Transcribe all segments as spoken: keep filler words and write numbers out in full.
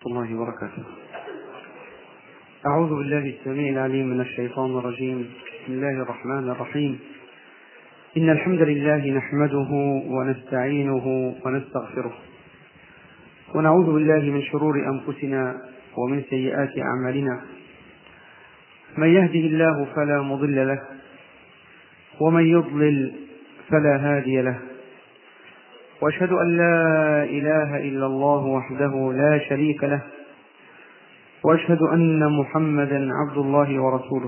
الله وبركاته. أعوذ بالله السميع العليم من الشيطان الرجيم. بسم الله الرحمن الرحيم. إن الحمد لله نحمده ونستعينه ونستغفره، ونعوذ بالله من شرور أنفسنا ومن سيئات أعمالنا. من يهده الله فلا مضل له، ومن يضلل فلا هادي له، وأشهد أن لا إله إلا الله وحده لا شريك له، وأشهد أن محمدا عبد الله ورسوله.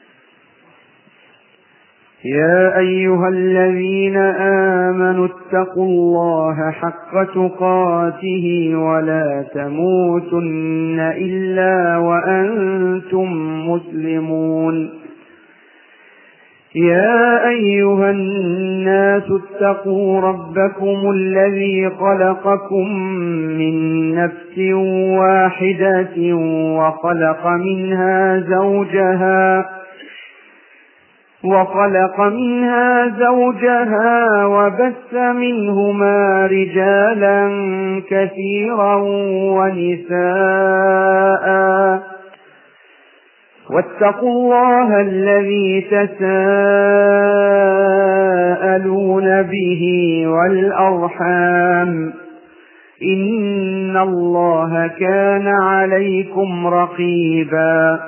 يا أيها الذين آمنوا اتقوا الله حق تقاته ولا تموتن إلا وأنتم مسلمون. يا أيها الناس اتقوا ربكم الذي خلقكم من نفس واحدة وخلق منها زوجها وخلق منها زوجها وبث منهما رجالا كثيرا ونساء، واتقوا الله الذي تساءلون به والأرحام، إن الله كان عليكم رقيبا.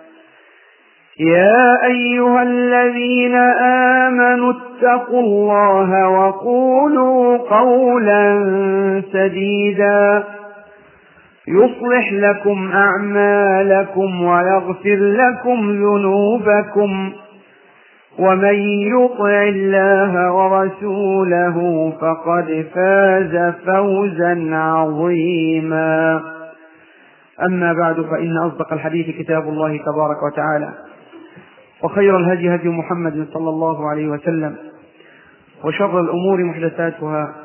يا أيها الذين آمنوا اتقوا الله وقولوا قولا سديدا يصلح لكم أعمالكم ويغفر لكم ذنوبكم، ومن يطع الله ورسوله فقد فاز فوزا عظيما. أما بعد، فإن أصدق الحديث كتاب الله تبارك وتعالى، وخير الهدي هدي محمد صلى الله عليه وسلم، وشر الأمور محدثاتها،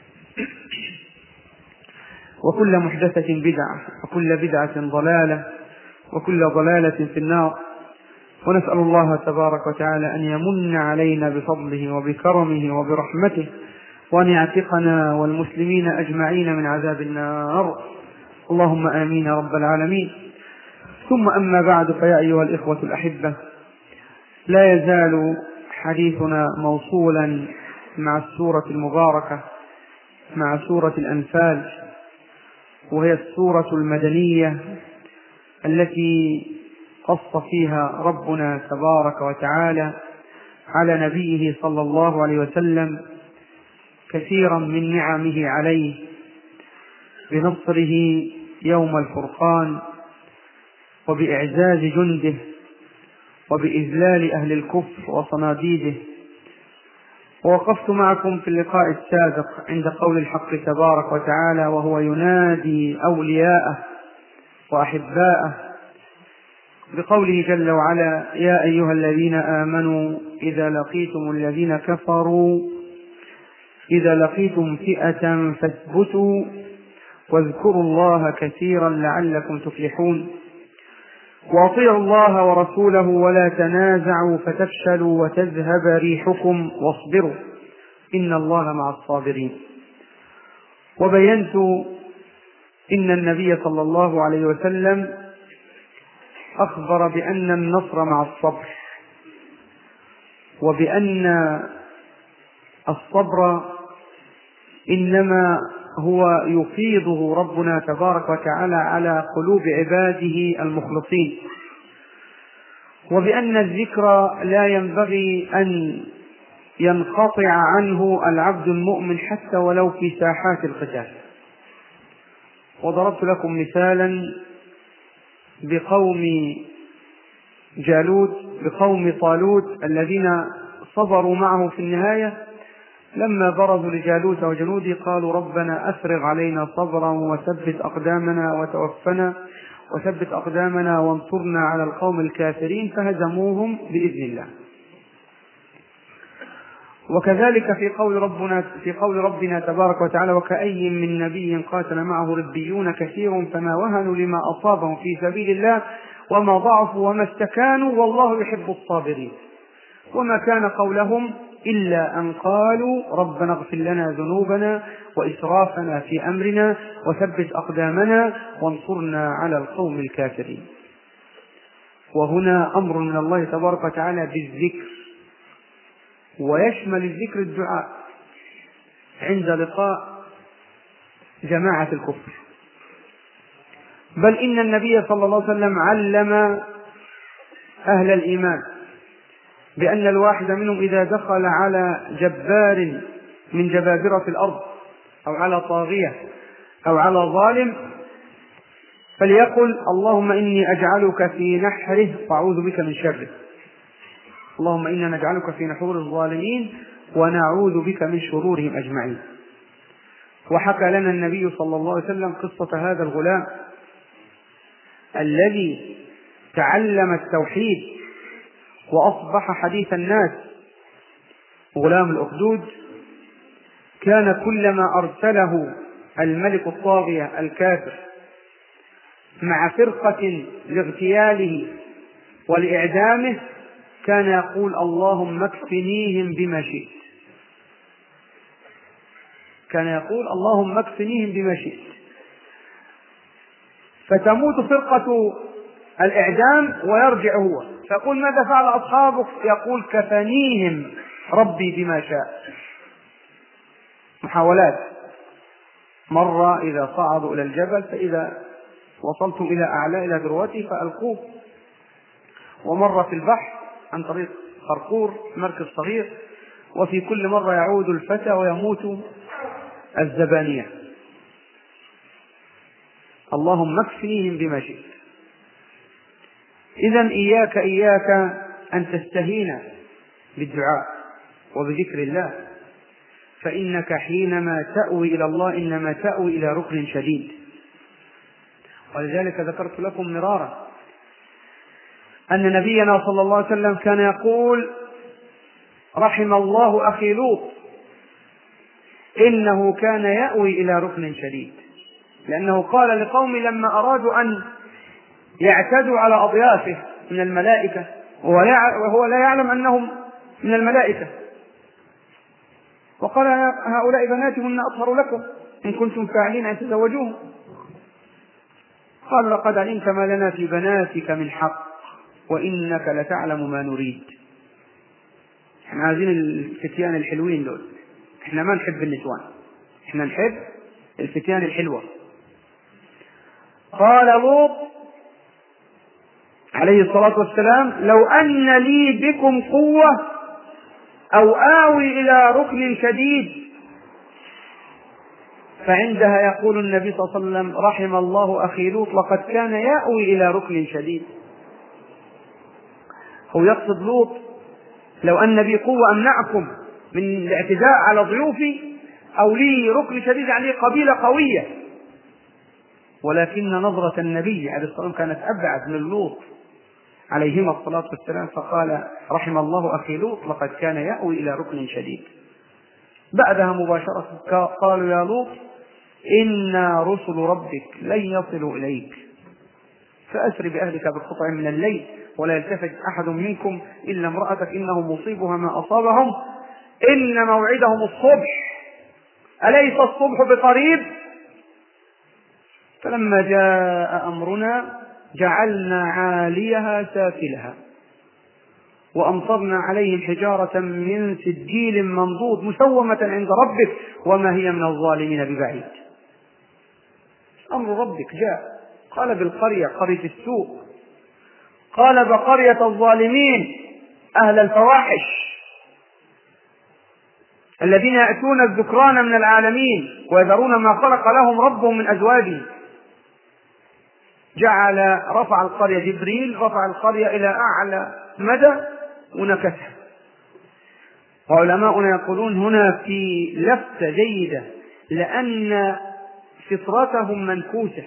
وكل محدثة بدعة، وكل بدعة ضلالة، وكل ضلالة في النار. ونسأل الله تبارك وتعالى أن يمن علينا بفضله وبكرمه وبرحمته، وأن يعتقنا والمسلمين أجمعين من عذاب النار. اللهم آمين رب العالمين. ثم أما بعد، فيا أيها الإخوة الأحبة، لا يزال حديثنا موصولا مع السورة المباركة، مع سورة الأنفال، وهي السورة المدنية التي قص فيها ربنا تبارك وتعالى على نبيه صلى الله عليه وسلم كثيرا من نعمه عليه، بنصره يوم الفرقان، وبإعزاز جنده، وبإذلال أهل الكفر وصناديده. ووقفت معكم في اللقاء السابق عند قول الحق تبارك وتعالى وهو ينادي أولياءه وأحباءه بقوله جل وعلا: يا أيها الذين آمنوا إذا لقيتم الذين كفروا إذا لقيتم فئة فاثبتوا واذكروا الله كثيرا لعلكم تفلحون، وأطيعوا الله ورسوله ولا تنازعوا فتفشلوا وتذهب ريحكم واصبروا إن الله مع الصابرين. وبينت إن النبي صلى الله عليه وسلم أخبر بأن النصر مع الصبر، وبأن الصبر إنما هو يفيضه ربنا تبارك وتعالى على قلوب عباده المخلصين، وبأن الذكر لا ينبغي أن ينقطع عنه العبد المؤمن حتى ولو في ساحات القتال. وضربت لكم مثالا بقوم جالوت بقوم طالوت الذين صبروا معه في النهاية، لما برزوا لجالوت وجنوده قالوا: ربنا أفرغ علينا صبرا وثبت أقدامنا وتوفنا وثبت أقدامنا وانصرنا على القوم الكافرين، فهزموهم بإذن الله. وكذلك في قول ربنا في قول ربنا تبارك وتعالى: وكأي من نبي قاتل معه ربيون كثير فما وهنوا لما أصابهم في سبيل الله وما ضعفوا وما استكانوا والله يحب الصابرين. وما كان قولهم إلا أن قالوا ربنا اغفر لنا ذنوبنا وإسرافنا في أمرنا وثبت أقدامنا وانصرنا على القوم الكافرين. وهنا أمر من الله تبارك وتعالى بالذكر، ويشمل الذكر الدعاء عند لقاء جماعة الكفر. بل إن النبي صلى الله عليه وسلم علم أهل الإيمان بأن الواحد منهم إذا دخل على جبار من جبابرة الأرض أو على طاغية أو على ظالم فليقل اللهم إني أجعلك في نحره وأعوذ بك من شره. اللهم إنا نجعلك في نحور الظالمين ونعوذ بك من شرورهم أجمعين. وحكى لنا النبي صلى الله عليه وسلم قصة هذا الغلام الذي تعلم التوحيد وأصبح حديث الناس. غلام الأخدود كان كلما أرسله الملك الطاغية الكافر مع فرقة لاغتياله ولإعدامه كان يقول اللهم اكفنيهم بما شئت. كان يقول اللهم اكفنيهم بما شئت. فتموت فرقة الإعدام ويرجع هو فيقول ماذا فعل أصحابك؟ يقول كفنيهم ربي بما شاء. محاولات، مرة إذا صعدوا إلى الجبل فإذا وصلتم إلى أعلى إلى ذروته فألقوه، ومرة في البحر عن طريق خرقور مركب صغير، وفي كل مرة يعود الفتى ويموت الزبانية. اللهم اكفنيهم بما شئت. إذن إياك إياك أن تستهين بالدعاء وبذكر الله، فإنك حينما تأوي إلى الله إنما تأوي إلى ركن شديد. ولذلك ذكرت لكم مرارا أن نبينا صلى الله عليه وسلم كان يقول رحم الله أخي لوط إنه كان يأوي إلى ركن شديد، لأنه قال لقوم لما أرادوا أن يعتدوا على أضيافه من الملائكة وهو لا يعلم أنهم من الملائكة، وقال هؤلاء بناتي هن أطهر لكم إن كنتم فاعلين أن تزوجوهم. قال لقد علمت ما لنا في بناتك من حق وإنك لتعلم ما نريد. احنا عايزين الفتيان الحلوين دول، احنا ما نحب النسوان، احنا نحب الفتيان الحلوة. قال لوط عليه الصلاة والسلام لو أن لي بكم قوة أو آوي إلى ركن شديد. فعندها يقول النبي صلى الله عليه وسلم رحم الله أخي لوط لقد كان يأوي إلى ركن شديد. هو يقصد لوط لو أن بي قوة أمنعكم من الاعتداء على ضيوفي أو لي ركن شديد يعني قبيلة قوية، ولكن نظرة النبي عليه الصلاة والسلام كانت أبعد من لوط عليهما الصلاة والسلام، فقال رحم الله أخي لوط لقد كان يأوي إلى ركن شديد. بعدها مباشرة قالوا يا لوط إنا رسل ربك لن يصلوا إليك فأسر بأهلك بقطع من الليل ولا يلتفت أحد منكم إلا امرأتك إنه مصيبها ما أصابهم إن موعدهم الصبح أليس الصبح بقريب. فلما جاء أمرنا جعلنا عاليها سافلها وأمطرنا عليهم حجارة من سجيل منضود مسومة عند ربك وما هي من الظالمين ببعيد. أمر ربك جاء قال بالقرية قرية السوء، قال بقرية الظالمين أهل الفواحش الذين يأتون الذكران من العالمين ويذرون ما خلق لهم ربهم من أزواجهم. جعل رفع القرية جبريل رفع القرية إلى أعلى مدى ونكسها. وعلماؤنا يقولون هنا في لفتة جيدة لأن فطرتهم منكوسة،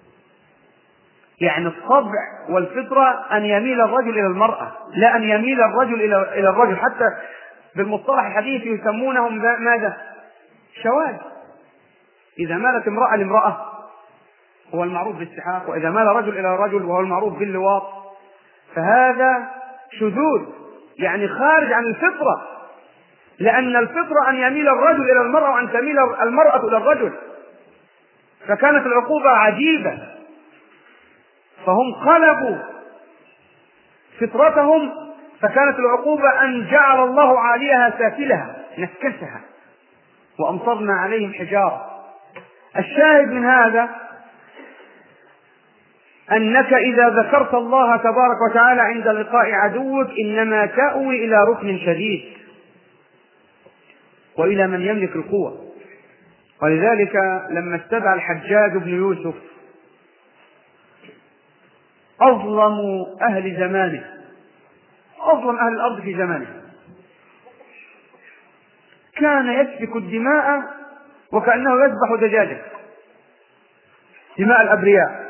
يعني الطبع والفطرة أن يميل الرجل إلى المرأة لا أن يميل الرجل إلى الرجل، حتى بالمصطلح الحديث يسمونهم ماذا؟ شواذ. إذا مالت امرأة لامرأة هو المعروف بالسحاق، وإذا مال رجل إلى رجل وهو المعروف باللواط، فهذا شذوذ يعني خارج عن الفطرة. لأن الفطرة أن يميل الرجل إلى المرأة وأن تميل المرأة إلى الرجل، فكانت العقوبة عجيبة، فهم قلبوا فطرتهم، فكانت العقوبة أن جعل الله عاليها سافلها نكسها وأمطرنا عليهم حجارة. الشاهد من هذا أنك إذا ذكرت الله تبارك وتعالى عند لقاء عدوك إنما تأوي إلى ركن شديد وإلى من يملك القوة. ولذلك لما استدعى الحجاج بن يوسف أظلم أهل زمانه، أظلم أهل الأرض في زمانه، كان يسفك الدماء وكأنه يذبح دجاجة، دماء الأبرياء.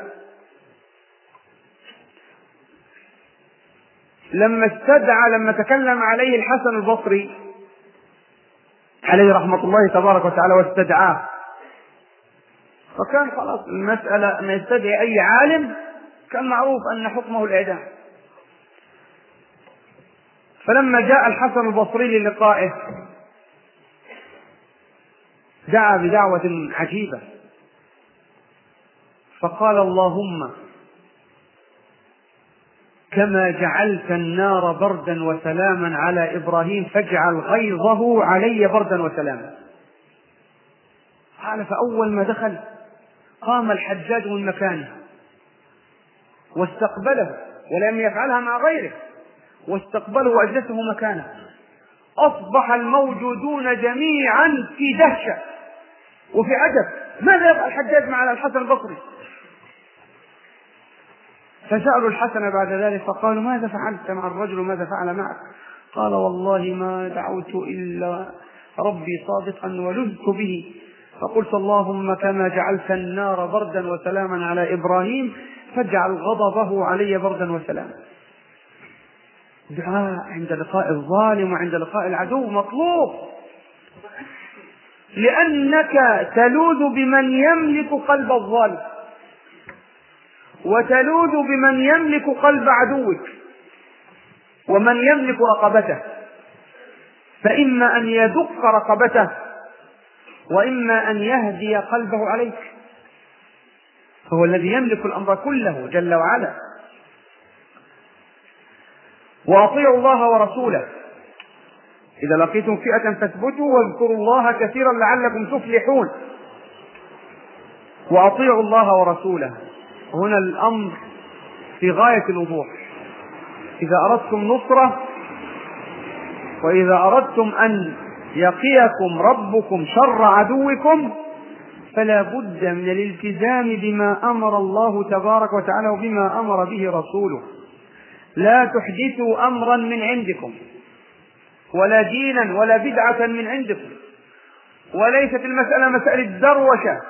لما استدعى لما تكلم عليه الحسن البصري عليه رحمة الله تبارك وتعالى واستدعاه، فكان خلاص المسألة ما يستدعي أي عالم كان معروف أن حكمه الإعدام. فلما جاء الحسن البصري للقائه دعا بدعوة عجيبة، فقال: اللهم كما جعلت النار بردا وسلاما على إبراهيم فاجعل غيظه علي بردا وسلاما. قال: فأول ما دخل قام الحجاج من مكانه واستقبله، ولم يفعلها مع غيره، واستقبله وأجلسه مكانه. أصبح الموجودون جميعا في دهشة وفي عجب، ماذا يفعل الحجاج مع الحسن البصري؟ فسألوا الحسن بعد ذلك فقالوا: ماذا فعلت مع الرجل وماذا فعل معك؟ قال: والله ما دعوت إلا ربي صادقا ولذت به، فقلت: اللهم كما جعلت النار بردا وسلاما على إبراهيم فاجعل غضبه علي بردا وسلاما. دعاء عند لقاء الظالم وعند لقاء العدو مطلوب، لأنك تلوذ بمن يملك قلب الظالم وتلوذ بمن يملك قلب عدوك ومن يملك رقبته، فإما أن يدق رقبته وإما أن يهدي قلبه عليك، فهو الذي يملك الأمر كله جل وعلا. وأطيعوا الله ورسوله، إذا لقيتم فئة فاثبتوا واذكروا الله كثيرا لعلكم تفلحون. وأطيعوا الله ورسوله، هنا الأمر في غاية الوضوح. إذا أردتم نصرة وإذا أردتم أن يقيكم ربكم شر عدوكم فلا بد من الالتزام بما أمر الله تبارك وتعالى وبما أمر به رسوله. لا تحدثوا أمرا من عندكم ولا دينا ولا بدعة من عندكم، وليست المسألة مسألة دروشة،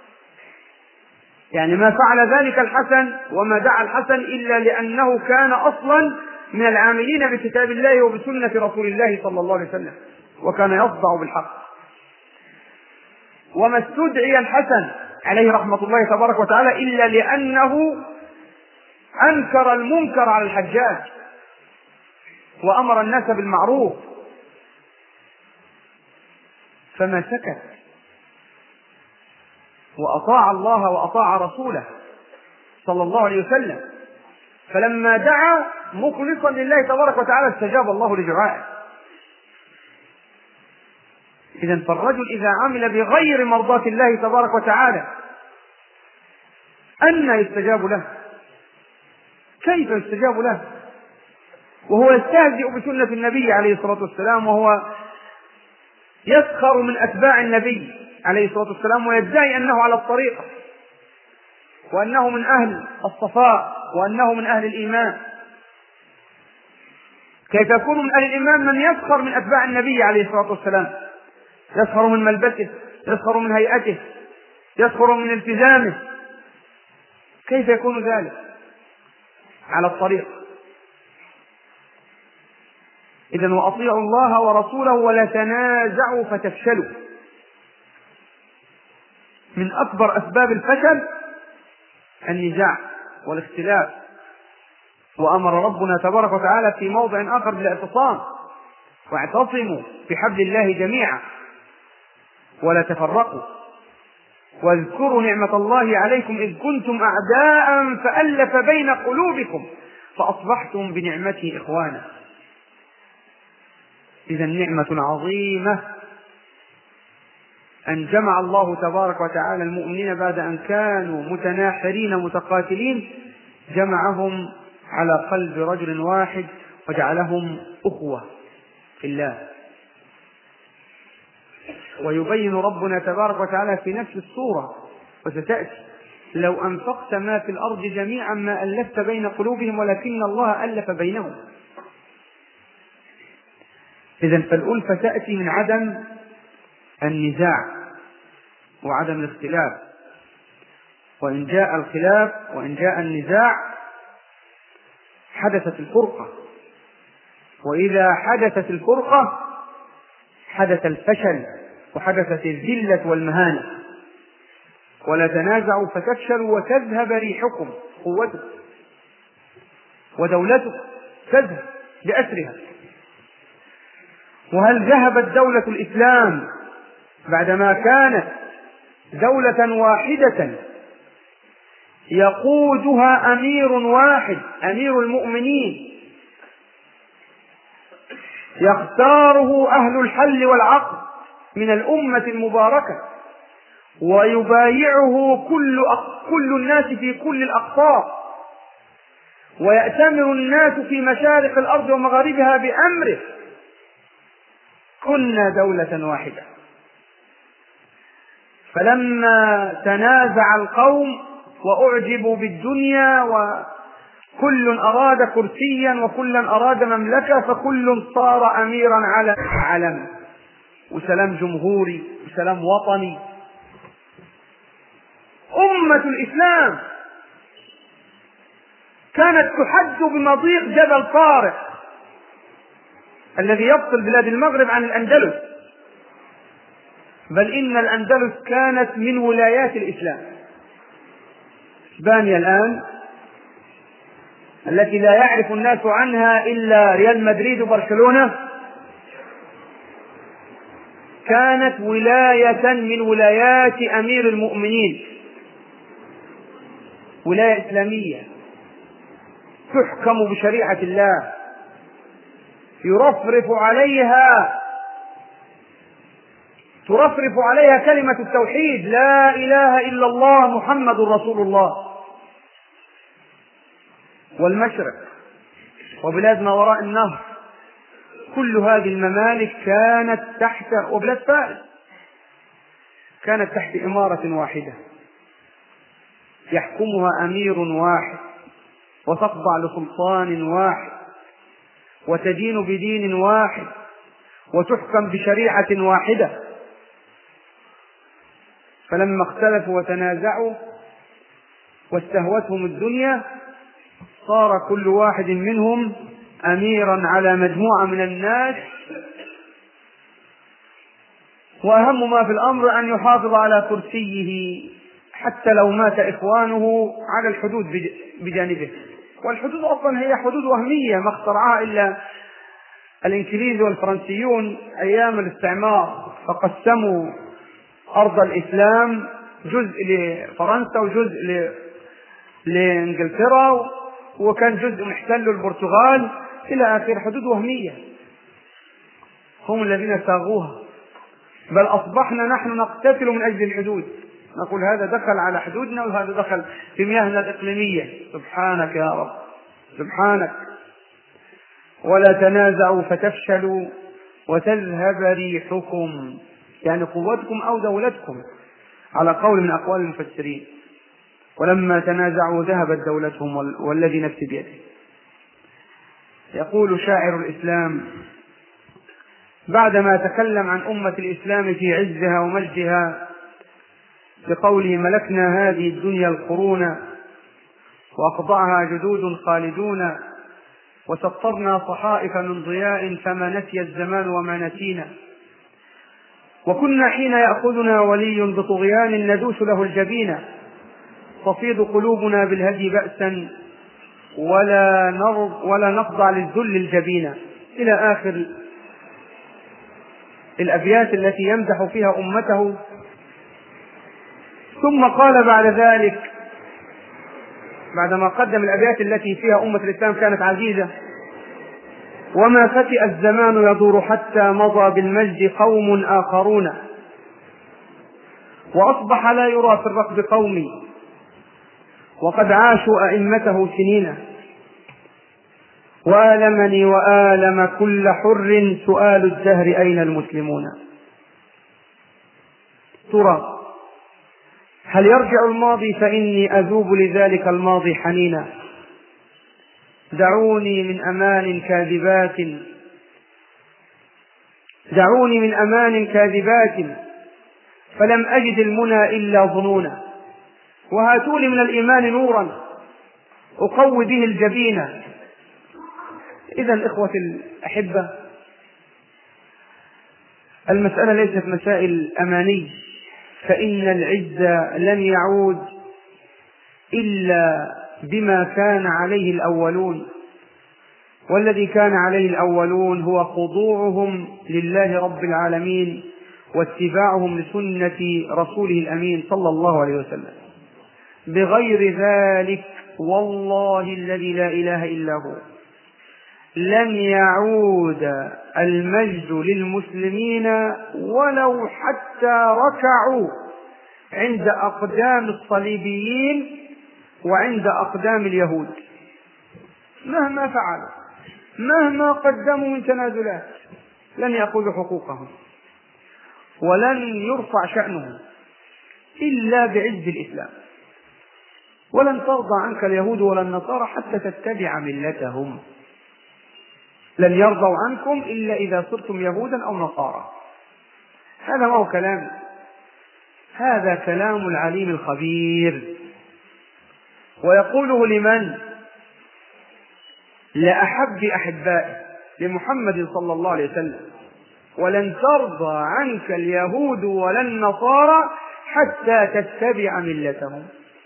يعني ما فعل ذلك الحسن وما دعا الحسن إلا لأنه كان أصلا من العاملين بكتاب الله وبسنة رسول الله صلى الله عليه وسلم وكان يصدع بالحق. وما استدعي الحسن عليه رحمة الله تبارك وتعالى إلا لأنه أنكر المنكر على الحجاج وأمر الناس بالمعروف، فما سكت وأطاع الله وأطاع رسوله صلى الله عليه وسلم. فلما دعا مخلصا لله تبارك وتعالى استجاب الله لدعائه. إذن فالرجل إذا عمل بغير مرضاة الله تبارك وتعالى أن يستجاب له؟ كيف يستجاب له وهو يستهزئ بسنة النبي عليه الصلاة والسلام، وهو يسخر من أتباع النبي عليه الصلاة والسلام ويدعي أنه على الطريقة وأنه من أهل الصفاء وأنه من أهل الإيمان؟ كيف يكون من أهل الإيمان من يسخر من أتباع النبي عليه الصلاة والسلام، يسخر من ملبسه، يسخر من هيئته، يسخر من التزامه؟ كيف يكون ذلك على الطريق؟ إذن وأطيعوا الله ورسوله ولا تنازعوا فتفشلوا. من أكبر أسباب الفشل النزاع والاختلاف، وأمر ربنا تبارك وتعالى في موضع آخر بالاعتصام. واعتصموا بحبل الله جميعا ولا تفرقوا، واذكروا نعمة الله عليكم إذ كنتم أعداء فألف بين قلوبكم فأصبحتم بنعمته إخوانا. إذا نعمة عظيمة أن جمع الله تبارك وتعالى المؤمنين بعد أن كانوا متناحرين متقاتلين، جمعهم على قلب رجل واحد وجعلهم أخوة في الله. ويبين ربنا تبارك وتعالى في نفس السورة وستأتي: لو أنفقت ما في الأرض جميعا ما ألفت بين قلوبهم ولكن الله ألف بينهم. إذن فالألفة تأتي من عدم النزاع وعدم الاختلاف، وإن جاء الخلاف وإن جاء النزاع حدثت الفرقة، وإذا حدثت الفرقة حدث الفشل وحدثت الذلة والمهانة. ولا تنازعوا فتفشلوا وتذهب ريحكم، قوتكم ودولتكم تذهب بأسرها. وهل ذهبت دولة الإسلام بعدما كانت دولة واحدة يقودها أمير واحد، أمير المؤمنين، يختاره أهل الحل والعقد من الأمة المباركة، ويبايعه كل كل الناس في كل الأقطار، ويأتمر الناس في مشارق الأرض ومغاربها بأمره؟ كنا دولة واحدة. فلما تنازع القوم وأعجبوا بالدنيا وكل أراد كرسيا وكل أراد مملكة، فكل صار أميرا على علم، وسلام جمهوري وسلام وطني. أمة الإسلام كانت تحد بمضيق جبل طارق الذي يفصل بلاد المغرب عن الأندلس، بل إن الأندلس كانت من ولايات الإسلام. إسبانيا الآن التي لا يعرف الناس عنها إلا ريال مدريد وبرشلونة كانت ولاية من ولايات أمير المؤمنين، ولاية إسلامية تحكم بشريعة الله، يرفرف عليها ترفرف عليها كلمة التوحيد: لا إله إلا الله محمد رسول الله. والمشرق وبلاد ما وراء النهر، كل هذه الممالك كانت تحت، وبلاد فارس كانت تحت إمارة واحدة يحكمها أمير واحد، وتخضع لسلطان واحد، وتدين بدين واحد، وتحكم بشريعة واحدة. فلما اختلفوا وتنازعوا واستهوتهم الدنيا صار كل واحد منهم أميرا على مجموعة من الناس، وأهم ما في الأمر أن يحافظ على كرسيه حتى لو مات إخوانه على الحدود بجانبه. والحدود أصلا هي حدود وهمية ما اخترعها إلا الإنجليز والفرنسيون أيام الاستعمار، فقسموا أرض الإسلام جزء لفرنسا وجزء لإنجلترا، وكان جزء محتل البرتغال إلى آخر. حدود وهمية هم الذين ساغوها، بل أصبحنا نحن نقتتل من أجل الحدود، نقول هذا دخل على حدودنا وهذا دخل في مياهنا الإقليمية. سبحانك يا رب، سبحانك. ولا تنازعوا فتفشلوا وتذهب ريحكم، يعني قوتكم أو دولتكم، على قول من أقوال المفسرين. ولما تنازعوا ذهبت دولتهم والذي نفسي بيده. يقول شاعر الإسلام بعدما تكلم عن أمة الإسلام في عزها ومجدها بقوله: ملكنا هذه الدنيا القرون وأخضعها جدود خالدون، وسطرنا صحائف من ضياء فما نسي الزمان وما نسينا، وكنا حين يأخذنا ولي بطغيان ندوس له الجبين، تفيض قلوبنا بالهدي بأسا ولا ولا نخضع للذل الجبين، إلى آخر الأبيات التي يمدح فيها أمته، ثم قال بعد ذلك بعدما قدم الأبيات التي فيها أمة الإسلام كانت عزيزة: وما فتئ الزمان يدور حتى مضى بالمجد قوم آخرون، وأصبح لا يرى في الركب قومي وقد عاشوا أئمته سنين، وآلمني وآلم كل حر سؤال الدهر أين المسلمون. ترى هل يرجع الماضي فإني أذوب لذلك الماضي حنينا، دعوني من أمان كاذبات دعوني من أمان كاذبات فلم أجد المنى إلا ظنونا، وهاتوني من الإيمان نورا أقوي به الجبين. إذن إخوة الأحبة، المسألة ليست مسائل أماني، فإن العز لن يعود إلا بما كان عليه الأولون، والذي كان عليه الأولون هو خضوعهم لله رب العالمين واتباعهم لسنة رسوله الأمين صلى الله عليه وسلم. بغير ذلك والله الذي لا إله إلا هو لن يعود المجد للمسلمين ولو حتى ركعوا عند أقدام الصليبيين وعند أقدام اليهود، مهما فعلوا مهما قدموا من تنازلات لن يأخذوا حقوقهم ولن يرفع شأنهم إلا بعز الإسلام. ولن ترضى عنك اليهود ولا النصارى حتى تتبع ملتهم، لن يرضوا عنكم إلا إذا صرتم يهودا أو نصارى. هذا ما هو كلام، هذا كلام العليم الخبير. ويقوله لمن؟ لأحب أحبائه لمحمد صلى الله عليه وسلم: ولن ترضى عنك اليهود ولا النصارى حتى تتبع ملتهم.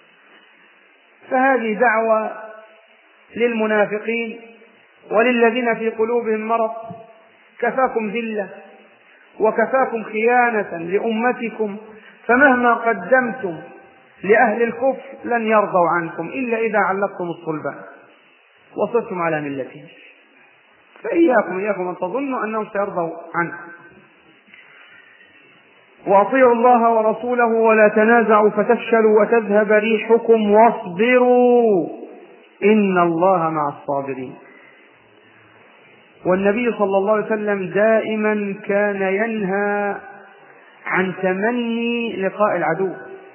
فهذه دعوة للمنافقين وللذين في قلوبهم مرض، كفاكم ذلة وكفاكم خيانة لأمتكم، فمهما قدمتم لأهل الكفر لن يرضوا عنكم إلا إذا علقتم الصلبان وصرتم على ملتهم. فإياكم إياكم أن تظنوا أنهم سيرضوا عنكم. وأطيعوا الله ورسوله ولا تنازعوا فتفشلوا وتذهب ريحكم واصبروا إن الله مع الصابرين. والنبي صلى الله عليه وسلم دائما كان ينهى عن تمني لقاء العدو،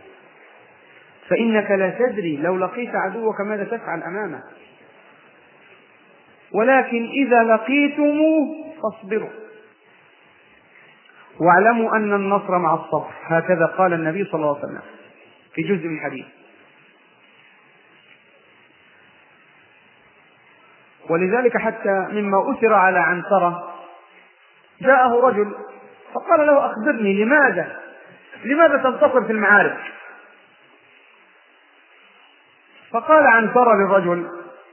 فإنك لا تدري لو لقيت عدوك ماذا تفعل أمامه، ولكن إذا لقيتموه فاصبروا واعلموا أن النصر مع الصبر. هكذا قال النبي صلى الله عليه وسلم في جزء من الحديث. ولذلك حتى مما أثر على عنترة جاءه رجل فقال له: أخبرني لماذا لماذا تنتصر في المعارك؟ فقال عنترة للرجل: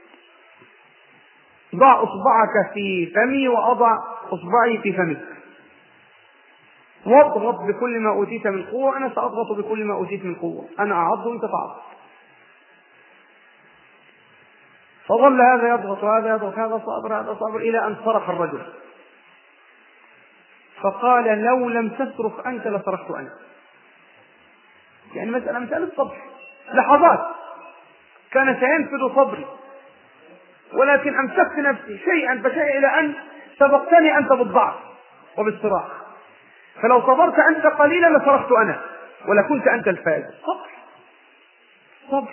ضع أصبعك في فمي وأضع أصبعي في فمك، واضغط بكل ما أوتيت من قوة، أنا سأضغط بكل ما أوتيت من قوة، أنا أعض وأنت تعض. فظل هذا يضغط وهذا يضغط، هذا صابر هذا صابر، إلى أن صرخ الرجل فقال: لو لم تصرخ أنت لصرخت أنا. يعني مسألة مسألة صبر، لحظات كان سينفذ صبري، ولكن أمسكت نفسي شيئا فشيئا إلى أن سبقتني أنت بالضعف وبالصراخ، فلو صبرت أنت قليلا لصرخت أنا ولكنت أنت الفائز. صبر صبر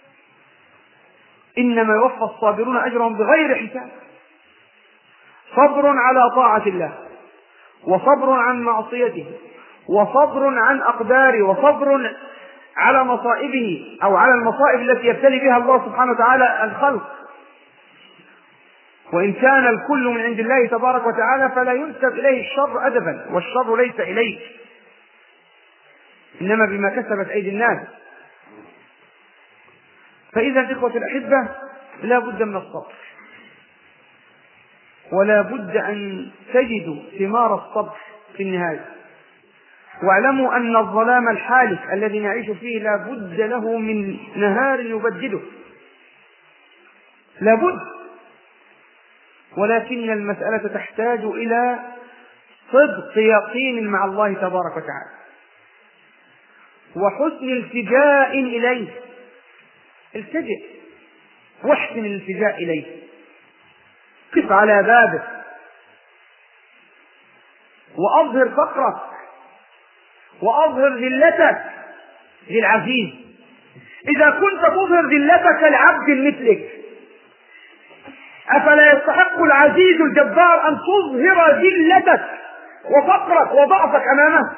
إنما يوفى الصابرون أجرهم بغير حساب. صبر على طاعة الله، وصبر عن معصيته، وصبر عن أقداره، وصبر على مصائبه أو على المصائب التي يبتلي بها الله سبحانه وتعالى الخلق. وإن كان الكل من عند الله تبارك وتعالى فلا ينسب إليه الشر أدبا، والشر ليس إليه إنما بما كسبت أيدي الناس. فإذا إخوة الأحبة لا بد من الصبر، ولا بد أن تجدوا ثمار الصبر في النهاية. واعلموا أن الظلام الحالك الذي نعيش فيه لا بد له من نهار يبدده، لا بد، ولكن المسألة تحتاج إلى صدق يقين مع الله تبارك وتعالى وحسن التجاء إليه. التجئ واحسن الالتجاء إليه، قف على بابه وأظهر فقرك وأظهر ذلتك للعزيز. إذا كنت تظهر ذلتك لعبد مثلك، أفلا يستحق العزيز الجبار أن تظهر ذلتك وفقرك وضعفك أمامه؟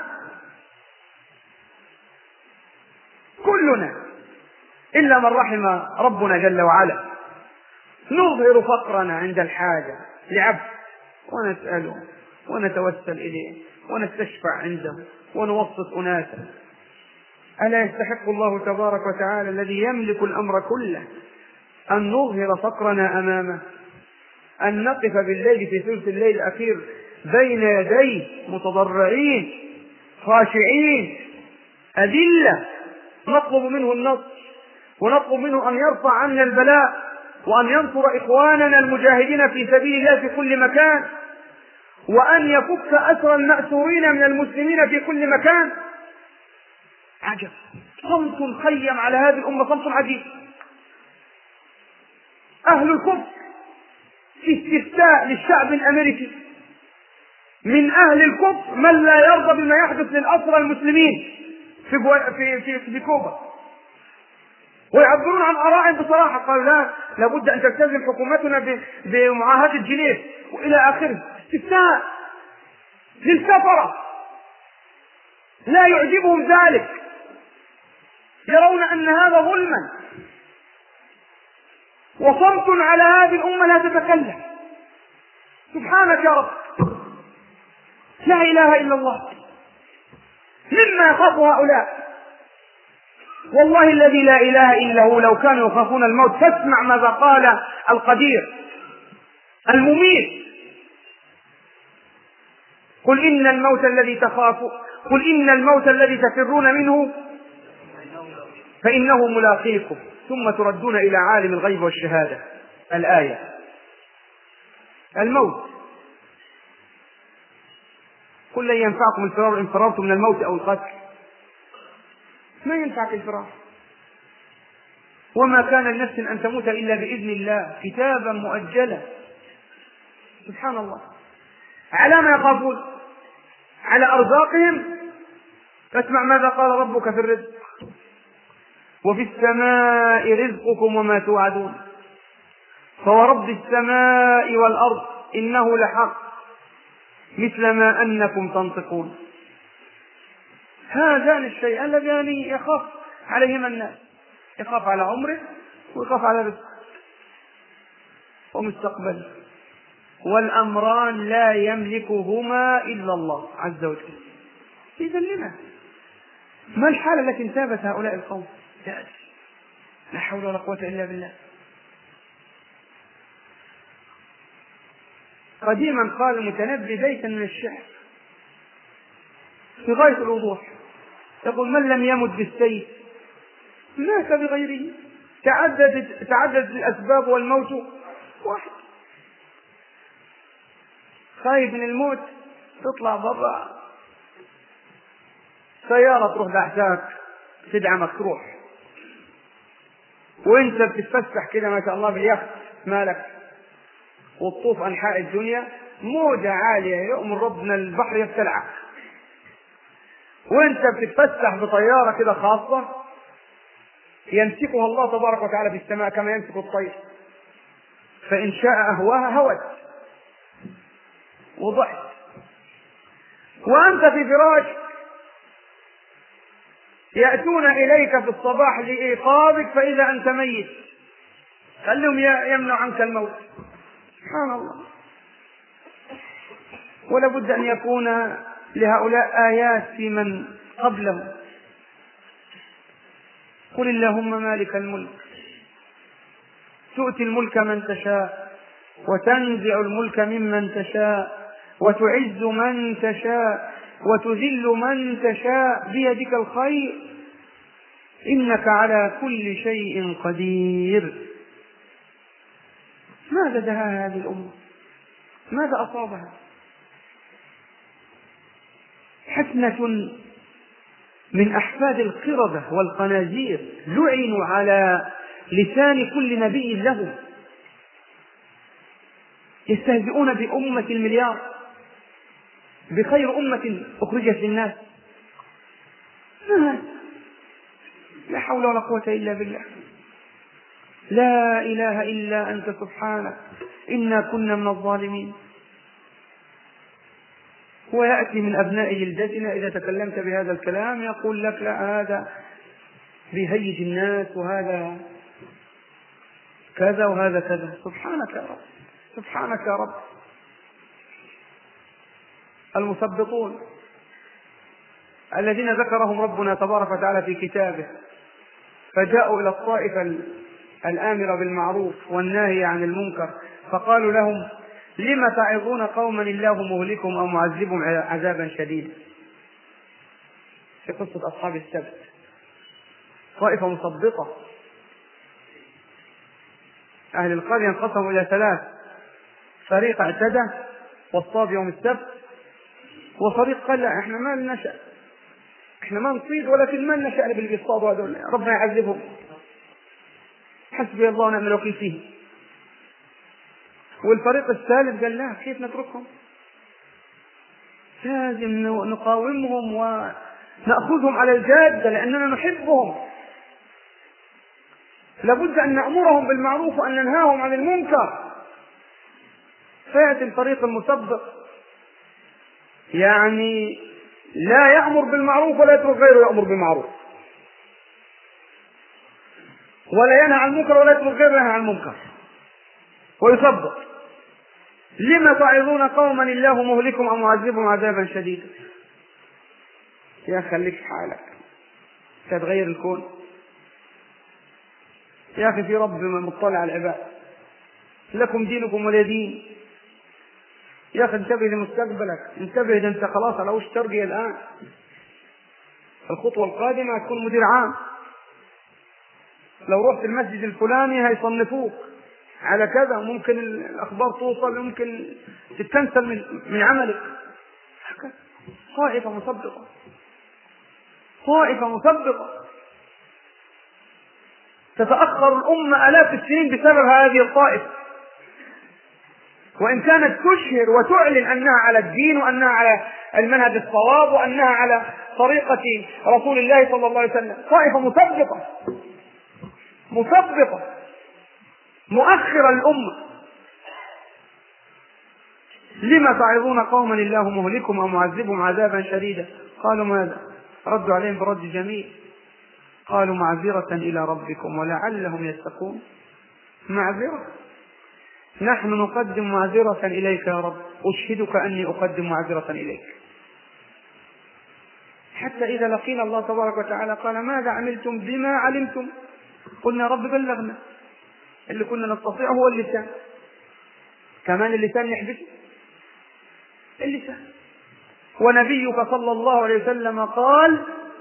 كلنا إلا من رحم ربنا جل وعلا نظهر فقرنا عند الحاجة لعبد، ونسأله ونتوسل إليه ونستشفع عنده ونوسط أناسا. ألا يستحق الله تبارك وتعالى الذي يملك الأمر كله أن نظهر فقرنا أمامه، أن نقف بالليل في ثلث الليل الأخير بين يديه متضرعين خاشعين أذلة، نطلب منه النصر ونطلب منه أن يرفع عنا البلاء وأن ينصر إخواننا المجاهدين في سبيل الله في كل مكان، وأن يفك أسر المأسورين من المسلمين في كل مكان. عجب، صمت خيم على هذه الأمة، صمت عجيب. أهل الكفر في استفتاء للشعب الأمريكي، من أهل الكفر من لا يرضى بما يحدث للأسرى المسلمين في, في, في, في كوبا، ويعبرون عن آرائهم بصراحة. قالوا لا، لابد أن تلتزم حكومتنا بمعاهدة جنيف وإلى آخره. استفتاء للكفرة لا يعجبهم ذلك، يرون أن هذا ظلما، وصمت على هذه الأمة لا تتكلم. سبحانك يا رب، لا إله إلا الله. مما يخاف هؤلاء؟ والله الذي لا إله إلا هو لو كانوا يخافون الموت فاسمع ماذا قال القدير المميت: قل إن الموت الذي تخافوا قل إن الموت الذي تفرون منه فإنه ملاقيكم ثم تردون إلى عالم الغيب والشهادة. الآية. الموت، قل لن ينفعكم الفرار إن فررتم من الموت أو القتل. ما ينفعك الفرار، وما كان لنفس أن تموت إلا بإذن الله كتابا مؤجلا. سبحان الله. على ما يخافون؟ على أرزاقهم. فاسمع ماذا قال ربك في الرزق: وفي السماء رزقكم وما توعدون فورب السماء والأرض إنه لحق مثل ما أنكم تنطقون. هذان الشيئان اللذان يخاف عليهما الناس، يخاف على عمره ويخاف على رزقه ومستقبله، والأمران لا يملكهما إلا الله عز وجل. إذن لما؟ ما الحالة التي انتابت هؤلاء القوم؟ لا حول ولا قوة إلا بالله. قديما قال المتنبي بيتا من الشعر في غاية الوضوح، يقول: من لم يمت بالسيف مات بغيره، تعددت تعددت الأسباب والموت واحد. خايف من الموت، تطلع برا سيارة تروح بحثاك تدعمك تروح، وانت بتتفسح كده ما شاء الله باليخت مالك وتطوف أنحاء الدنيا، موجة عالية يؤمر ربنا البحر يبتلعك، وانت بتتفسح بطيارة كده خاصة يمسكها الله تبارك وتعالى في السماء كما يمسك الطير، فإن شاء أهواها هوت وضعت، وأنت في فراشك يأتون إليك في الصباح لإيقاظك فإذا أنت ميت، خلهم يمنع عنك الموت. سبحان الله. ولا بد أن يكون لهؤلاء آيات في من قبلهم. قل اللهم مالك الملك تؤتي الملك من تشاء وتنزع الملك ممن تشاء وتعز من تشاء وتذل من تشاء بيدك الخير، إنك على كل شيء قدير. ماذا دهاها هذه الأمة؟ ماذا أصابها؟ حسنة من أحفاد القردة والخنازير لعنوا على لسان كل نبي له، يستهزئون بأمة المليار، بخير أمة أخرجت للناس. لا حول ولا قوة إلا بالله. لا إله إلا أنت سبحانك إنا كنا من الظالمين. ويأتي من أبناء جلدتنا إذا تكلمت بهذا الكلام يقول لك لا هذا بيهيج الناس وهذا كذا وهذا كذا. سبحانك يا رب، سبحانك يا رب. المثبطون الذين ذكرهم ربنا تبارك وتعالى في كتابه، فجاءوا إلى الطائفة الآمرة بالمعروف والناهي عن المنكر فقالوا لهم لم تعظون قوما الله مهلكهم أو معذبهم عذابا شديدا. في قصة أصحاب السبت، طائفة مثبطة. أهل القرية انقسموا إلى ثلاث، فريق اعتدى واصطاد يوم السبت، وفريق قال لا احنا ما لنا شأن، احنا ما نصيد ولكن ما لنا شأن باللي بيصطادوا هذول، ربنا يعذبهم، حسبي الله ونعم الوكيل فيه. والفريق الثالث قال لا كيف نتركهم، لازم نقاومهم ونأخذهم على الجادة لأننا نحبهم، لابد أن نأمرهم بالمعروف وأن ننهاهم عن المنكر. فيأتي الفريق المثبط يعني لا يأمر بالمعروف ولا يترك غيره يأمر بالمعروف، ولا ينهى عن المنكر ولا يترك غيره ينهى عن المنكر، ويثبط لما تعظون قوما الله مهلكهم أو معذبهم عذابا شديدا. يا خليك في حالك، تتغير الكون يا أخي، في رب مطلع على العباد، لكم دينكم ولي دين. يا أخي انتبه لمستقبلك، انتبه إذا أنت خلاص على وش ترقي الآن، الخطوة القادمة تكون مدير عام، لو رحت المسجد الفلاني هيصنفوك على كذا، ممكن الأخبار توصل، ممكن تتكنسل من, من عملك. طائفة مثبطة، طائفة مثبطة تتأخر الأمة آلاف السنين بسبب هذه الطائفة، وإن كانت تشهر وتعلن أنها على الدين وأنها على المنهج الصواب وأنها على طريقة رسول الله صلى الله عليه وسلم. طائفة مثبطة مثبطة مؤخرة الأمة. لما تعظون قوما الله مهلكهم أو معذبهم عذابا شديدا. قالوا ماذا؟ ردوا عليهم برد جميل، قالوا معذرة إلى ربكم ولعلهم يتقون. معذرة، نحن نقدم معذرة إليك يا رب، أشهدك أني أقدم معذرة إليك. حتى إذا لقينا الله تبارك وتعالى قال ماذا عملتم بما علمتم؟ قلنا رب بلغنا. اللي كنا نستطيع هو اللسان، كمان اللسان نحبسه، اللسان. ونبيك صلى الله عليه وسلم قال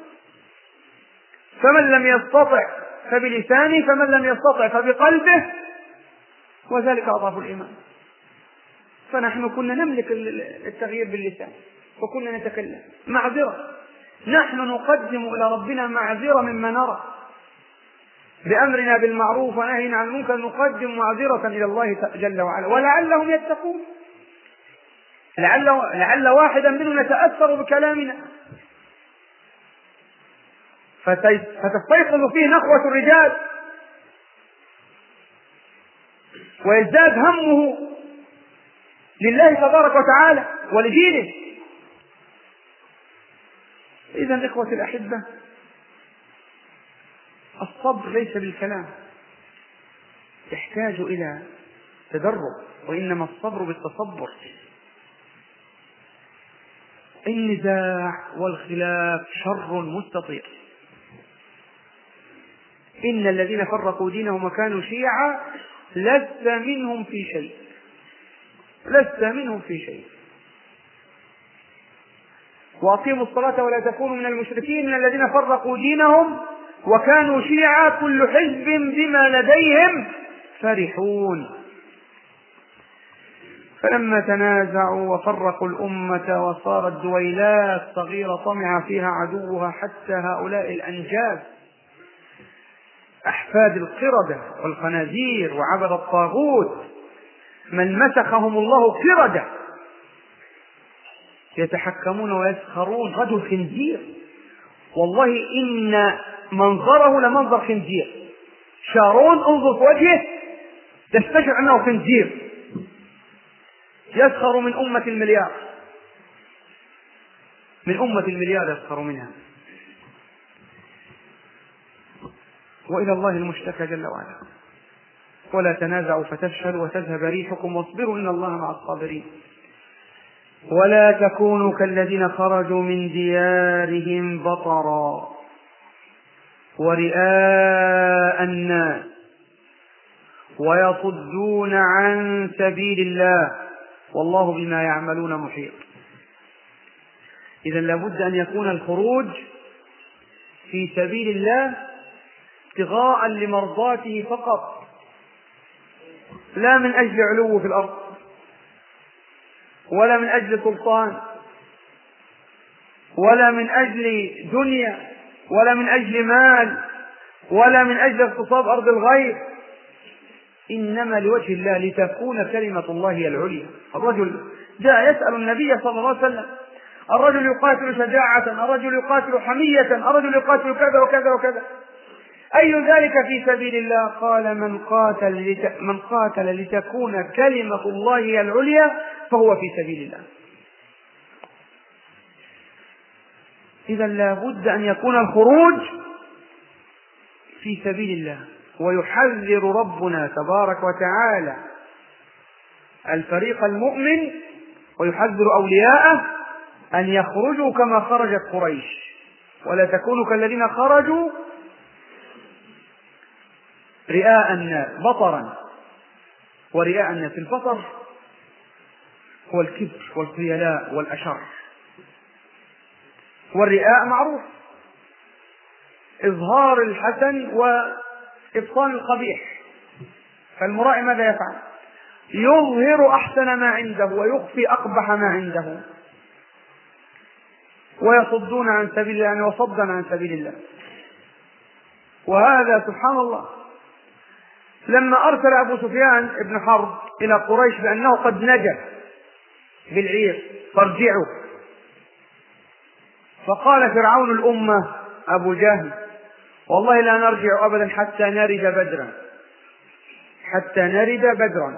فمن لم يستطع فبلسانه فمن لم يستطع فبقلبه وذلك أضعف الإيمان. فنحن كنا نملك التغيير باللسان وكنا نتكلم. معذرة، نحن نقدم إلى ربنا معذرة مما نرى، بأمرنا بالمعروف ونهينا عن المنكر نقدم معذرة إلى الله جل وعلا، ولعلهم يتقون. لعل, لعل واحدا منهم يتأثر بكلامنا فتستيقظ فيه نخوة الرجال ويزداد همه لله تبارك وتعالى ولدينه. إذن إخوة الأحبة، الصبر ليس بالكلام، يحتاج إلى تدرب، وإنما الصبر بالتصبر. النزاع والخلاف شر مستطير. إن الذين فرقوا دينهم وكانوا شيعا لست منهم في شيء، لست منهم في شيء. وأقيموا الصلاة ولا تكونوا من المشركين من الذين فرقوا دينهم وكانوا شيعا كل حزب بما لديهم فرحون. فلما تنازعوا وفرقوا الأمة وصارت دويلات صغيرة طمع فيها عدوها حتى هؤلاء الأنجاز أحفاد القردة والخنازير وعبد الطاغوت من مسخهم الله قردة يتحكمون ويسخرون. رجل خنزير والله إن منظره لمنظر خنزير. شارون انظر في وجهه تستشعر أنه خنزير يسخر من أمة المليار، من أمة المليار يسخر منها. وإلى الله المشتكى جل وعلا. ولا تنازعوا فتفشلوا وتذهب ريحكم واصبروا إن الله مع الصابرين. ولا تكونوا كالذين خرجوا من ديارهم بطرا ورئاء الناس ويصدون عن سبيل الله والله بما يعملون محيط. إذا لابد أن يكون الخروج في سبيل الله ابتغاء لمرضاته فقط، لا من أجل علو في الأرض ولا من أجل سلطان ولا من أجل دنيا ولا من أجل مال ولا من أجل اغتصاب أرض الغير، إنما لوجه الله لتكون كلمة الله هي العليا. الرجل جاء يسأل النبي صلى الله عليه وسلم: الرجل يقاتل شجاعة، الرجل يقاتل حمية، الرجل يقاتل كذا وكذا وكذا، أي ذلك في سبيل الله؟ قال: من قاتل, لت... من قاتل لتكون كلمة الله هي العليا فهو في سبيل الله. إذا لابد أن يكون الخروج في سبيل الله. ويحذر ربنا تبارك وتعالى الفريق المؤمن ويحذر أولياءه أن يخرجوا كما خرجت قريش. ولا تكونوا كالذين خرجوا رئاء الناس بطرا. ورئاء الناس البطر هو الكبر والخيلاء والأشر، والرئاء معروف إظهار الحسن وإبطان القبيح. فالمرائي ماذا يفعل؟ يظهر أحسن ما عنده ويخفي أقبح ما عنده. ويصدون عن سبيل الله، يعني وصدا عن سبيل الله. وهذا سبحان الله لما أرسل أبو سفيان بن حرب إلى قريش بأنه قد نجا بالعير فارجعوا، فقال فرعون الأمة أبو جهل: والله لا نرجع أبدا حتى نرد بدرا، حتى نرد بدرا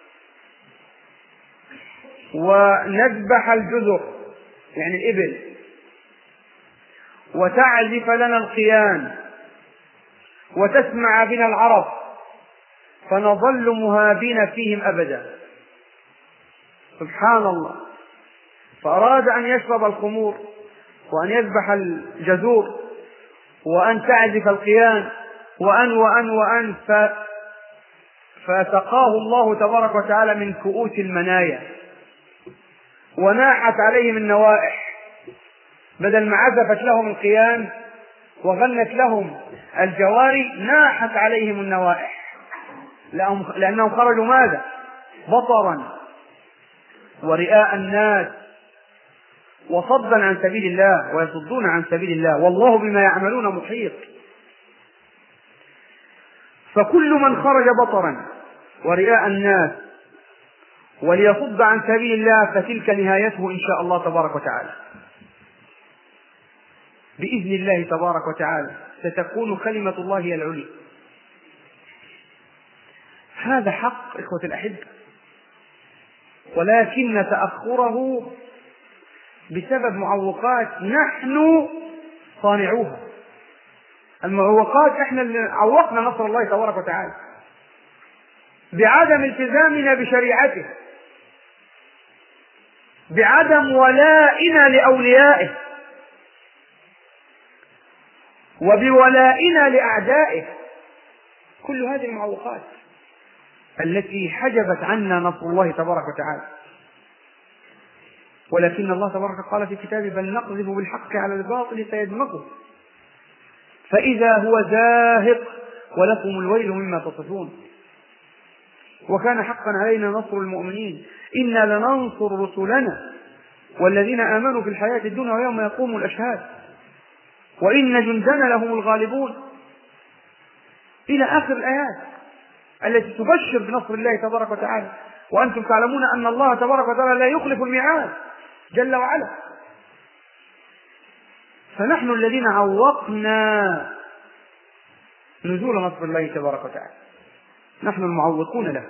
ونذبح الجزر يعني الإبل وتعزف لنا القيان وتسمع بنا العرب فنظل مهابين فيهم أبدا. سبحان الله. فأراد أن يشرب الخمور وأن يذبح الجزور وأن تعزف القيان وأن وأن وأن ف... فسقاه الله تبارك وتعالى من كؤوس المنايا وناحت عليهم النوائح. بدل ما عزفت لهم القيان وغنت لهم الجواري ناحت عليهم النوائح، لأنهم خرجوا ماذا؟ بطرا ورئاء الناس وصدا عن سبيل الله ويصدون عن سبيل الله والله بما يعملون محيط. فكل من خرج بطرا ورئاء الناس وليصد عن سبيل الله فتلك نهايته إن شاء الله تبارك وتعالى. بإذن الله تبارك وتعالى ستكون كلمة الله هي العليا. هذا حق إخوة الأحبة، ولكن تأخره بسبب معوقات نحن صانعوها. المعوقات احنا اللي عوقنا نصر الله تبارك وتعالى بعدم التزامنا بشريعته، بعدم ولائنا لأوليائه، وبولائنا لأعدائه. كل هذه المعوقات التي حجبت عنا نصر الله تبارك وتعالى. ولكن الله تبارك قال في كتابه بل نقذف بالحق على الباطل فيدمغه فإذا هو زاهق ولكم الويل مما تصفون. وكان حقا علينا نصر المؤمنين إنا لننصر رسلنا والذين آمنوا في الحياة الدنيا ويوم يقوم الأشهاد وإن جندنا لهم الغالبون إلى آخر الآيات التي تبشر بنصر الله تبارك وتعالى، وأنتم تعلمون أن الله تبارك وتعالى لا يخلف الميعاد جل وعلا. فنحن الذين عوقنا نزول نصر الله تبارك وتعالى، نحن المعوقون له.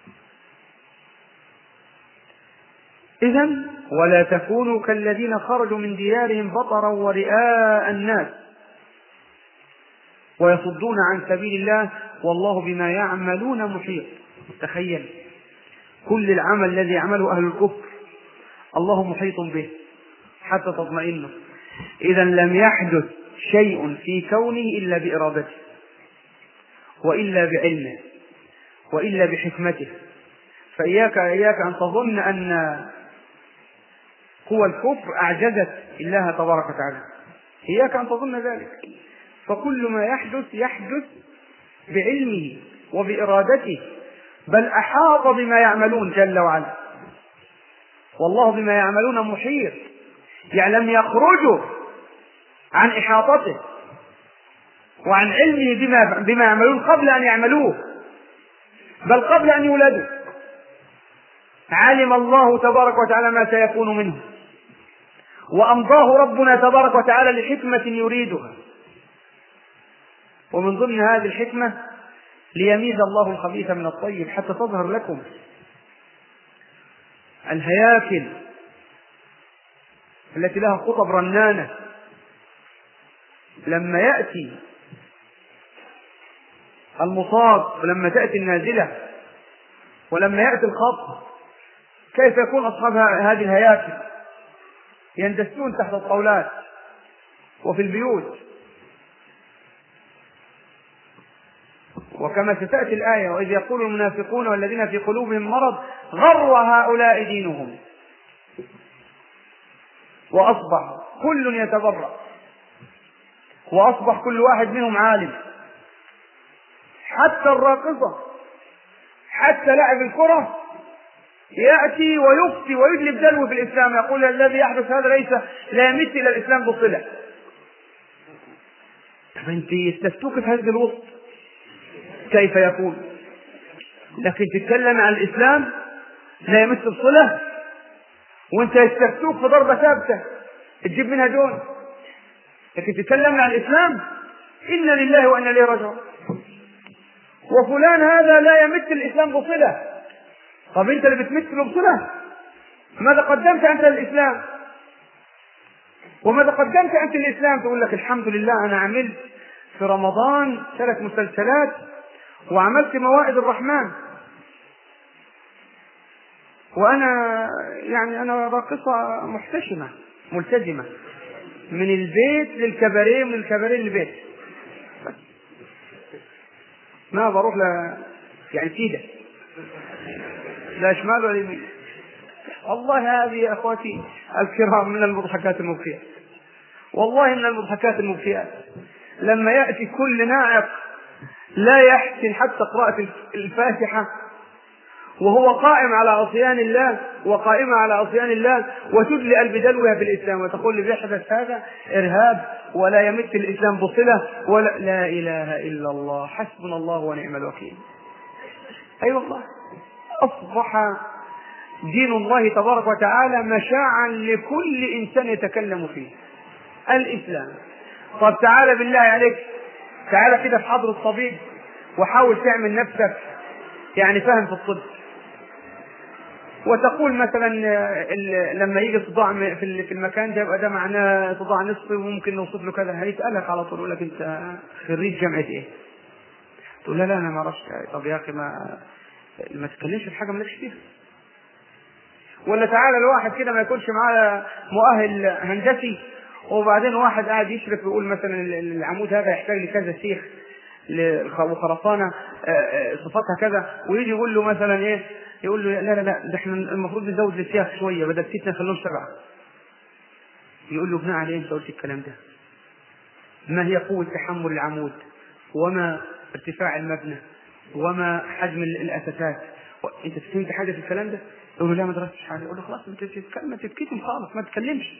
إذن ولا تكونوا كالذين خرجوا من ديارهم بطرا ورئاء الناس ويصدون عن سبيل الله والله بما يعملون محيط. تخيل كل العمل الذي يعمله أهل الكفر الله محيط به حتى تطمئنه. إذا لم يحدث شيء في كونه إلا بإرادته وإلا بعلمه وإلا بحكمته. فإياك إياك أن تظن أن قوى الكفر أعجزت الله تبارك وتعالى، إياك أن تظن ذلك. فكل ما يحدث يحدث بعلمه وبإرادته، بل أحاط بما يعملون جل وعلا، والله بما يعملون محيط. يعني لم يخرجوا عن إحاطته وعن علمه بما, بما يعملون قبل أن يعملوه، بل قبل أن يولدوا علم الله تبارك وتعالى ما سيكون منه، وأمضاه ربنا تبارك وتعالى لحكمة يريدها. ومن ضمن هذه الحكمة ليميز الله الخبيث من الطيب حتى تظهر لكم الهياكل التي لها خطب رنانة. لما يأتي المصاب ولما تأتي النازلة ولما يأتي الخط، كيف يكون أصحاب هذه الهياكل؟ يندسون تحت الطاولات وفي البيوت. وكما ستأتي الآية وإذ يقول المنافقون والذين في قلوبهم مرض غر هؤلاء دينهم، وأصبح كل يتبرأ، وأصبح كل واحد منهم عالم، حتى الراقصة، حتى لاعب الكرة يأتي ويفتي ويجلب دلو في الإسلام، يقول الذي يحدث هذا ليس لا يمت إلى الإسلام بصلة. طب أنت يستفتوك في هذا الوسط كيف يكون؟ لكن تتكلم عن الإسلام لا يمت بصلة، وانت يستفتوك في ضربة ثابتة تجيب منها دون. لكن تتكلم عن الإسلام إنا لله وإنا إليه راجعون، وفلان هذا لا يمت الإسلام بصلة. طب انت اللي بتمت له بصلة، ماذا قدمت انت للإسلام؟ وماذا قدمت انت للإسلام؟ تقول لك الحمد لله أنا عملت في رمضان ثلاث مسلسلات وعملت موائد الرحمن، وأنا يعني أنا راقصة محتشمة ملتزمة من البيت للكباريه من الكباريه للبيت، ما بروح ل يعني سيدة لا شمال ولا يمين. والله هذه يا أخواتي الكرام من المضحكات المبكيات، والله من المضحكات المبكيات لما يأتي كل ناعق لا يحسن حتى قراءة الفاتحة وهو قائم على عصيان الله وقائمة على عصيان الله، وتدلئ بدلوها في الإسلام وتقول لي بيحدث هذا إرهاب ولا يمت الإسلام بصلة ولا لا إله إلا الله حسبنا الله ونعم الوكيل. أي أيوة والله أصبح دين الله تبارك وتعالى مشاعا لكل إنسان يتكلم فيه الإسلام. طب تعالى بالله عليك، تعالى كده في حضر الطبيب وحاول تعمل نفسك يعني فهم في الطب، وتقول مثلا لما يجي صداع في المكان ده يبقى ده معناه صداع نصفي وممكن نوصف له كذا، هيسألك على طول يقول لك انت خريج جامعة ايه؟ تقول لا لا انا ما اعرفش. طب يا اخي ما ما تتكلمش في حاجه مالكش فيها. ولا تعالى الواحد كده ما يكونش معاه مؤهل هندسي، وبعدين واحد قاعد يشرف ويقول مثلا العمود هذا يحتاج لكذا سيخ وخرسانة صفاتها كذا، ويجي يقول له مثلا ايه، يقول له لا لا لا ده احنا المفروض نزود السياخ شويه بدل ستة نخلوه سبعه. يقول له بناء عليه انت قلت الكلام ده؟ ما هي قوه تحمل العمود، وما ارتفاع المبنى، وما حجم الاساسات؟ انت فهمت حاجه في الكلام ده؟ يقول له لا ما درستش حاجه. يقول له خلاص انت تتكلم ما تتكتم خالص، ما تتكلمش.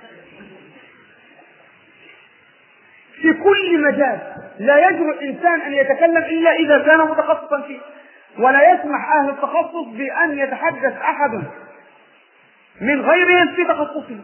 في كل مجال لا يجرؤ الانسان ان يتكلم الا اذا كان متخصصا فيه، ولا يسمح اهل التخصص بان يتحدث احد من غيرهم في تخصصه.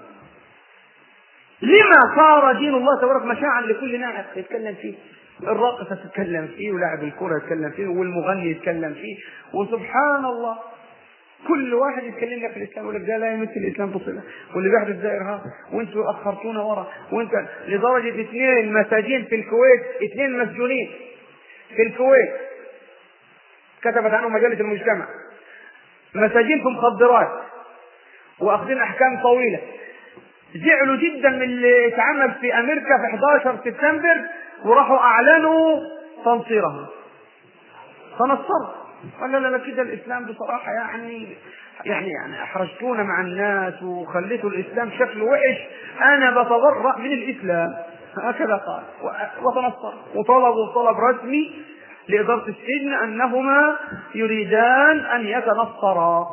لما صار دين الله تبارك مشاعا لكل ناعم يتكلم فيه، الراقصة تتكلم فيه، ولاعب الكرة يتكلم فيه، والمغني يتكلم فيه، وسبحان الله كل واحد يتكلم لك في الاسلام يقول لك ده لا يمثل الاسلام بصله، واللي بيحدث ده ارهاب، وانتوا اخرتونا ورا، وانت لدرجه اثنين مساجين في الكويت، اثنين مسجونين في الكويت كتبت عنهم مجله المجتمع، مساجين في مخدرات واخذين احكام طويله. زعلوا جدا من اللي اتعمل في امريكا في احد عشر سبتمبر، وراحوا اعلنوا تنصيرهم، تنصروا. قال لا لا كده الاسلام بصراحه يعني يعني يعني احرجتونا مع الناس وخليتوا الاسلام شكله وحش، انا بتبرأ من الاسلام، هكذا قال، وتنصر. وطلبوا طلب رسمي لاداره السجن انهما يريدان ان يتنصرا.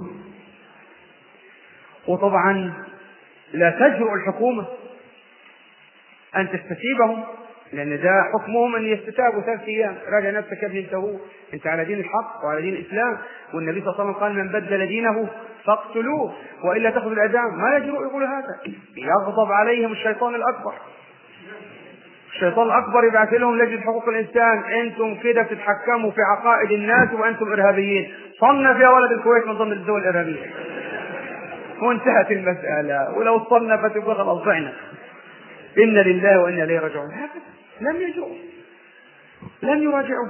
وطبعا لا تجرؤ الحكومه ان تستتيبهم، لأن ده حكمهم أن يستتابوا ثلاث أيام. راجع نفسك يا ابني، أنت هو أنت على دين الحق وعلى دين الإسلام، والنبي صلى الله عليه وسلم قال من بدل دينه فاقتلوه وإلا تأخذوا الإعدام. ما يجرؤ يقول هذا، يغضب عليهم الشيطان الأكبر. الشيطان الأكبر يبعث لهم لجنة حقوق الإنسان، أنتم كده بتتحكموا في عقائد الناس وأنتم إرهابيين، صنف يا ولد الكويت من ضمن الدول الإرهابية، وانتهت المسألة. ولو صنفت يبقى خلاص ضعنا، إنا لله وإنا إليه راجعون. هكذا لم يجرؤوا، لم يراجعوا.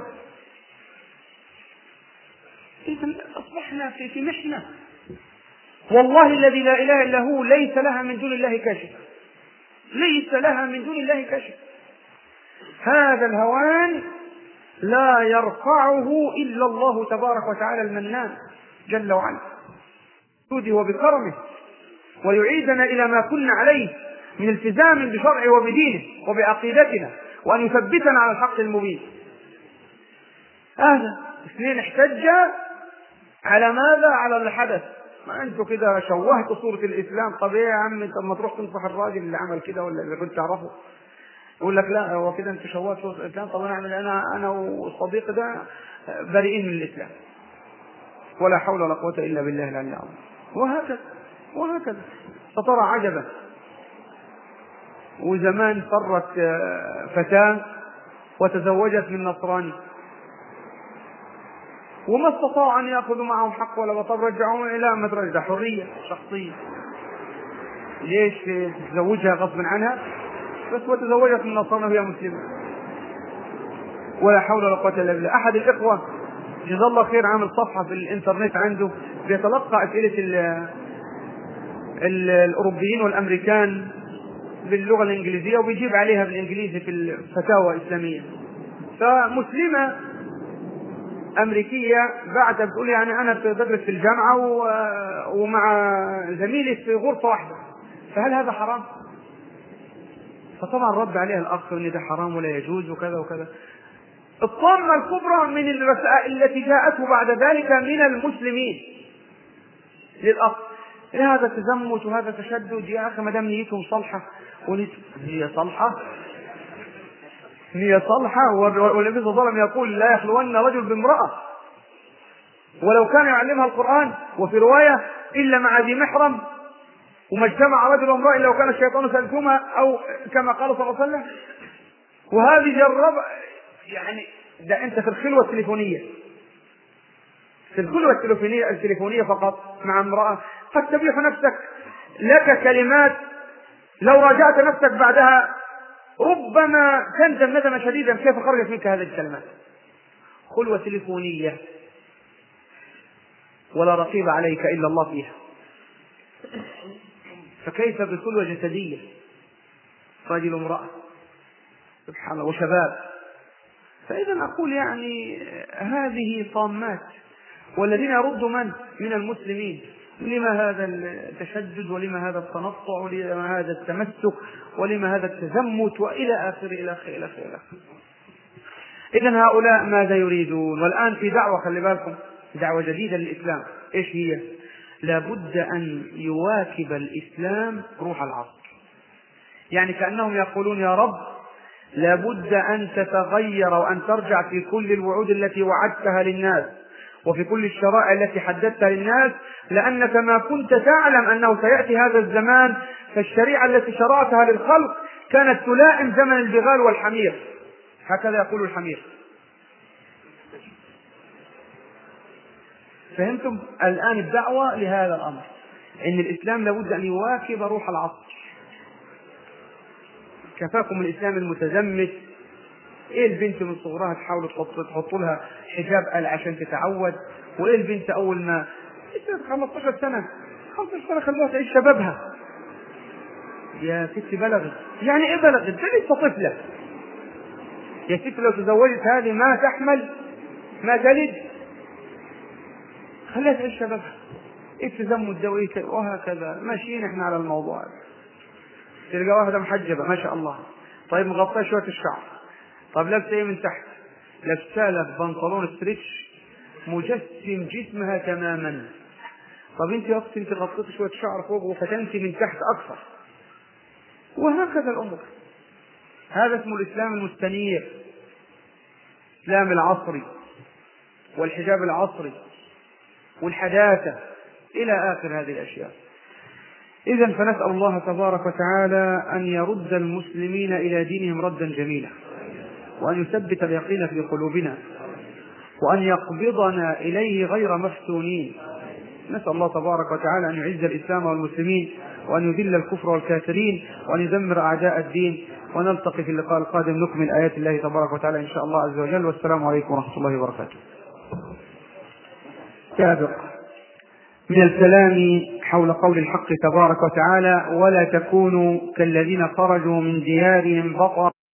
إذن أصبحنا في في محنة والله الذي لا إله إلا هو، ليس لها من دون الله كاشف، ليس لها من دون الله كاشف. هذا الهوان لا يرفعه إلا الله تبارك وتعالى المنان جل وعلا، جوده وبكرمه، ويعيدنا إلى ما كنا عليه من التزام بشرعه وبدينه وبعقيدتنا، وأن يثبتنا على الحق المبين. هذا اثنين احتج على ماذا؟ على الحدث. ما انتوا كده شوهتوا صورة الإسلام. طب ايه يا عم، انت لما تروح تنصح الراجل اللي عمل كده ولا اللي كنت تعرفه يقول لك لا هو كده انت شوهت صورة الإسلام. طب انا اعمل، انا انا والصديق ده بريئين من الإسلام، ولا حول ولا قوة إلا بالله العلي العظيم. وهكذا وهكذا فترى عجبا. وزمان فرت فتاة وتزوجت من نصراني، وما استطاعوا أن يأخذوا معهم حق ولا بطل، رجعوهم إلى مدرجة. ده حرية شخصية، ليش تزوجها غصب عنها بس، وتزوجت من نصراني وهي مسلمة، ولا حول ولا قوة إلا بالله. أحد الإخوة جزاه الله خير عامل صفحة في الإنترنت عنده بيتلقى أسئلة ال ال الأوروبيين والأمريكان باللغة الإنجليزية، وبيجيب عليها بالإنجليزي في الفتاوى الإسلامية. فمسلمة أمريكية بعد بتقول يعني أنا بدرس في الجامعة ومع زميلي في غرفة واحدة، فهل هذا حرام؟ فطبعا رد عليها الأخ إن ده حرام ولا يجوز وكذا وكذا. الطامة الكبرى من الرسائل التي جاءته بعد ذلك من المسلمين للأخ، هذا تزمت وهذا تشدد يا أخي، ما دام نيتهم صالحة. هي صالحة هي صالحة والنبي صلى الله عليه وسلم يقول لا يخلون رجل بامرأة ولو كان يعلمها القرآن، وفي رواية إلا مع ذي محرم، وما اجتمع رجل وامرأة إلا وكان الشيطان ثالثهما، أو كما قال صلى الله عليه وسلم. وهذه جرب يعني ده أنت في الخلوة التليفونية، في الخلوة التليفونية التليفونية فقط مع امرأة قد تبيح نفسك لك كلمات لو راجعت نفسك بعدها ربما تندم ندما شديدا كيف خرجت منك هذه الكلمات. خلوة تليفونية ولا رقيب عليك إلا الله فيها، فكيف بخلوة جسدية رجل امرأة؟ سبحان الله. وشباب فإذا أقول يعني هذه طامات. والذين يردوا من من المسلمين، لما هذا التشدد، ولما هذا التنطع، ولما هذا التمسك، ولما هذا التزمت، وإلى آخره إلى آخره إلى آخره. إذن هؤلاء ماذا يريدون؟ والآن في دعوة، خلي بالكم، دعوة جديدة للإسلام. إيش هي؟ لابد أن يواكب الإسلام روح العصر. يعني كأنهم يقولون يا رب لابد أن تتغير وأن ترجع في كل الوعود التي وعدتها للناس، وفي كل الشرائع التي حددتها للناس، لأنك ما كنت تعلم أنه سيأتي هذا الزمان فالشريعة التي شرعتها للخلق كانت تلائم زمن البغال والحمير. هكذا يقول الحمير. فهمتم الآن الدعوة لهذا الأمر، إن الإسلام لابد أن يواكب روح العصر. كفاكم الإسلام المتزمت. إيه البنت من صغرها تحاول تحط لها حجاب قال عشان تتعود، وإيه البنت أول ما خمسة عشر سنة خمسة عشر سنة خلوها تعيش شبابها. يا ستي بلغت، يعني إيه بلغت؟ ده لسه طفلة. يا ستي لو تزوجت هذه ما تحمل ما تلد، خليها تعيش شبابها. إيه التزمت ده وإيه وهكذا ماشيين إحنا على الموضوع. تلقى واحدة محجبة ما شاء الله، طيب مغطية شوية الشعر، طيب لابسة ايه من تحت؟ لابسة لك بنطلون ستريتش مجسم جسمها تماما. طب انت يا اختي انت غطيتي شوية شعر فوق وفتنتي من تحت اكثر. وهكذا الامور. هذا اسمه الاسلام المستنير، الاسلام العصري والحجاب العصري والحداثة الى اخر هذه الاشياء. إذا فنسأل الله تبارك وتعالى أن يرد المسلمين إلى دينهم ردا جميلا، وأن يثبت اليقين في قلوبنا، وأن يقبضنا إليه غير مفتونين. نسأل الله تبارك وتعالى أن يعز الإسلام والمسلمين، وأن يذل الكفر والكافرين، وأن يدمر أعداء الدين. ونلتقي في اللقاء القادم نكمل آيات الله تبارك وتعالى إن شاء الله عز وجل. والسلام عليكم ورحمة الله وبركاته. سابق من الكلام حول قول الحق تبارك وتعالى: ولا تكونوا كالذين خرجوا من ديارهم بطرا